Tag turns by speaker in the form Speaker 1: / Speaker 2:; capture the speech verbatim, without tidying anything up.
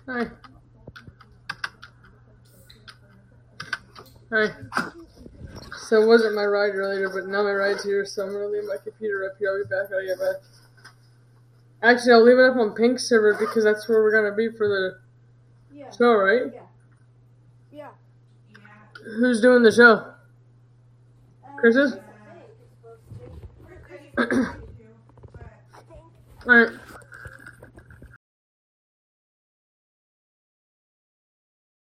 Speaker 1: Hi. Hi. So it wasn't my ride earlier, but now my ride's here, so I'm gonna leave my computer up here. I'll be back when I get back. Actually, I'll leave it up on Pink's server because that's where we're gonna be for the
Speaker 2: yeah.
Speaker 1: show, right?
Speaker 2: Yeah. Yeah.
Speaker 1: Who's doing the show?
Speaker 2: Uh,
Speaker 1: Chris is?
Speaker 2: I think.
Speaker 1: Alright.